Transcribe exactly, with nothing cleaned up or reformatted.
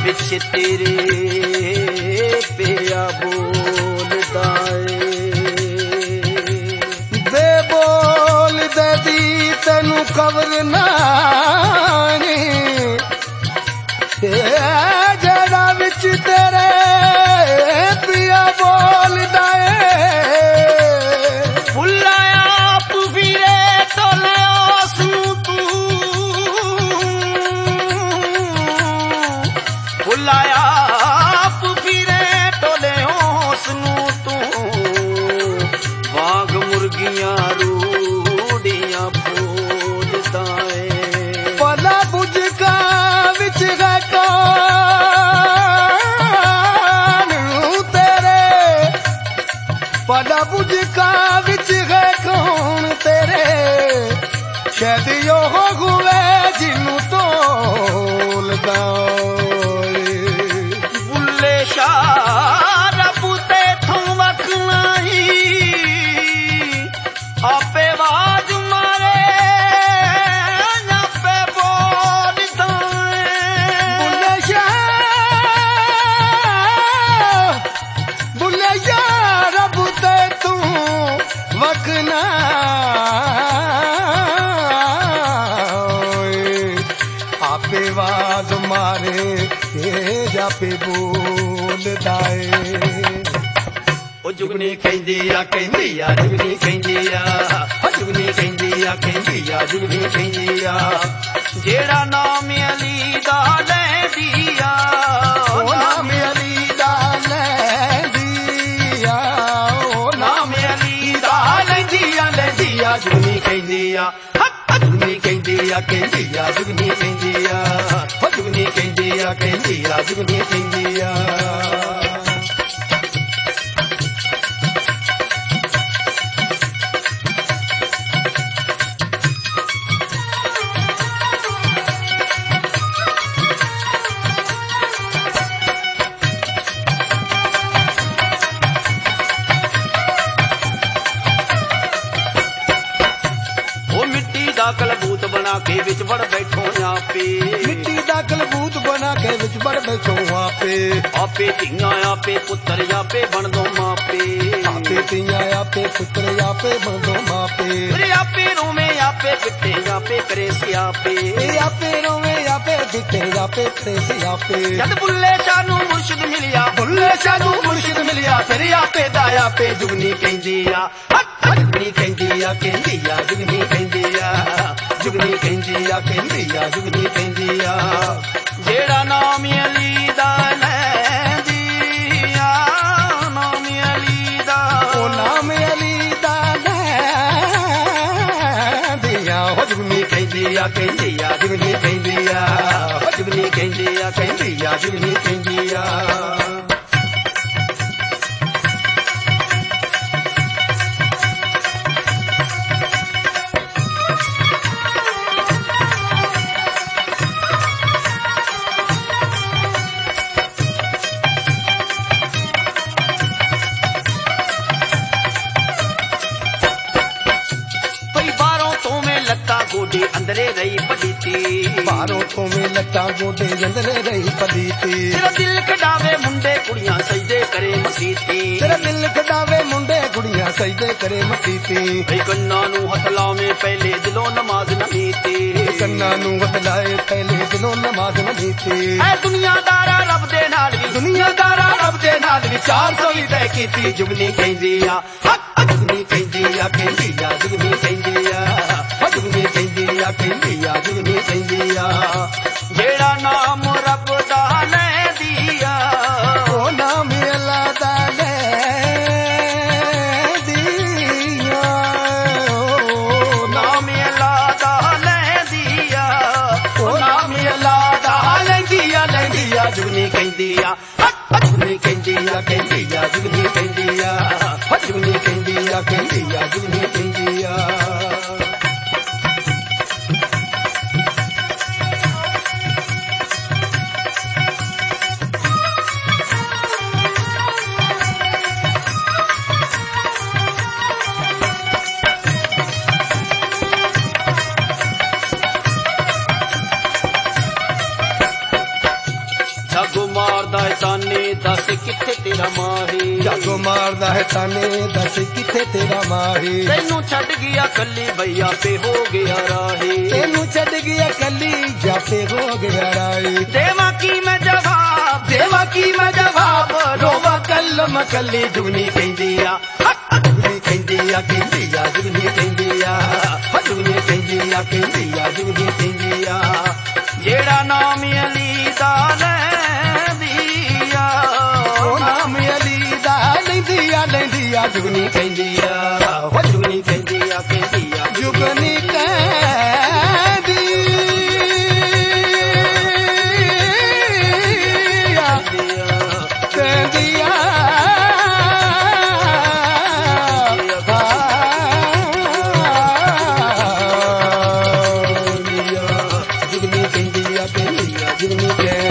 विच तेरे पिया बोलदा दे बोल दे दी तेनू खबर नानी जड़ा विच तेरे पिया बोलदा बुलाया पुफीरे तोले उसनू तू बुलाया पुफीरे तोले उसनू तू वाग मुर्गियां रूड़ियां बोलदा पला बुझका विच है पला बुझका विच है कौन तेरे शायद यो हुए जिनू तोलदा बुल्ले शाह रब तेथों वखनाई आपे वाज मारे आपे बोलदा बुल्ले शाह बुल्ले शाह रब तेथों वखना आपे वाज मारे जापे बोलदा ओ जुगनी कहंदी आ कहंदी आ जुगनी कहंदी आ ओ जुगनी कहंदी आ कहंदी आ जुगनी कहंदी आ जेड़ा नाम अली दा लैंदी आ ओ नाम अली दा लैंदी आ ओ नाम अली दा लैंदी आ लैंदी आ जुगनी कहंदी आ जुगनी कहंदी आ कहंदी आ जुगनी कहंदी आ ओ जुगनी कहंदी आ कहंदी आ जुगनी कहंदी आ कलबूत बना के विच बड़ बैठो आपे मिट्टी दा कलबूत बना के विच बड़ बैठो आपे आपे धियां आपे पुत्र आपे बन दो मापे आपे तियां आपे पुत्र आपे बन दो मापे रे आपे रोवे आपे पिटे आपे करे सियापे आपे रोवे आपे बिटे आपे करे सियापे जद बुल्ले शाह नू मुर्शिद मिलिया बुल्ले शाह नू मुर्शिद मिलिया तेरे आपे दा आपे जुगनी कहंदी आ जुगनी कहंदी आ कहंदी आ जुगनी कहंदी आ जुगनी कहंदी आ कहंदी आ जुगनी कहंदी आ जेड़ा नाम अली दा लैंदी आ नाम अली दा ओ नाम अली दा लैंदी आ हो जुगनी कहंदी आ कहंदी आ जुगनी कहंदी आ जुगनी कहंदी आ कहंदी आ जुगनी कहंदी आ गोडे अंदरे रही पलीती बारों तो में लट्टा गोडे अंदरे रही पलीती तेरा दिल कडावे मुंडे कुड़ियां सजदे करे मसीती तेरा दिल कडावे मुंडे कुड़ियां सजदे करे मसीती भई कन्ना नू हथ लावे पहले दिलों नमाज न लीती कन्ना नू हथ लाए पहले दिलों नमाज न लीती ऐ दुनियादारा रब दे नाल वी दुनियादारा रब दे नाल वी चार सौ ही तय कीती जुगनी कहंदी आ जुगनी कहंदी आ कहंदी आ जुगनी कहंदी आ जुगनी कहंदी आ कहंदी आ जुगनी कहंदी आ जेड़ा नाम रब दा लैंदी आ ओ नाम अल्लाह दा लैंदी आ नाम अल्लाह दा लैंदी आ ओ नाम अल्लाह दा लैंदी आ लैंदी आ जुगनी कहंदी आ जुगनी कहंदी आ कहंदी आ जुगनी कहंदी आ जुगनी कहंदी आ कहंदी आ जुगनी कहंदी आ ਮਾਰਦਾ ਏ ਤਾਨੇ ਦੱਸ ਕਿੱਥੇ ਤੇਰਾ ਮਾਹੀ ਜਾਗੋ ਮਾਰਦਾ ਹੈ ਤਾਨੇ ਦੱਸ ਕਿੱਥੇ ਤੇਰਾ ਮਾਹੀ ਤੈਨੂੰ ਛੱਡ ਗਿਆ ਕੱਲੀ ਬਈ ਆਪੇ ਹੋ ਗਿਆ ਰਾਹੀ ਤੈਨੂੰ ਛੱਡ ਗਿਆ ਕੱਲੀ ਜਾਪੇ ਹੋ ਗਿਆ ਰਾਈ ਦੇਵਾਂ ਕੀ ਮੈਂ ਜਵਾਬ ਦੇਵਾਂ ਕੀ ਮੈਂ ਜਵਾਬ ਰੋਵਾ ਕਲਮ ਕੱਲੀ ਜੁਗਨੀ ਕਹਿੰਦੀ ਆ ਜੁਗਨੀ ਕਹਿੰਦੀ ਆ ਕਹਿੰਦੀ ਆ ਜੁਗਨੀ ਕਹਿੰਦੀ ਆ ਜੁਗਨੀ ਕਹਿੰਦੀ ਆ ਕਹਿੰਦੀ ਆ ਜੁਗਨੀ ਕਹਿੰਦੀ ਆ ਜਿਹੜਾ ਨਾਮ ਅਲੀ ਦਾ ਲੈਂਦੀ ਆ ਉਹ ਨਾਮ ਅਲੀ ਦਾ ਲੈਂਦੀ ਆ ਲੈਂਦੀ ਆ ਜੁਗਨੀ ਕਹਿੰਦੀ ਆ ਹੋ ਜੁਗਨੀ ਕਹਿੰਦੀ ਆ ਕਹਿੰਦੀ ਆ ਜੁਗਨੀ ਕਹਿੰਦੀ ਆ ਕਹਿੰਦੀ ਆ ਜੁਗਨੀ ਕਹਿੰਦੀ ਆ ਕਹਿੰਦੀ ਆ ਜੁਗਨੀ ਕਹਿੰਦੀ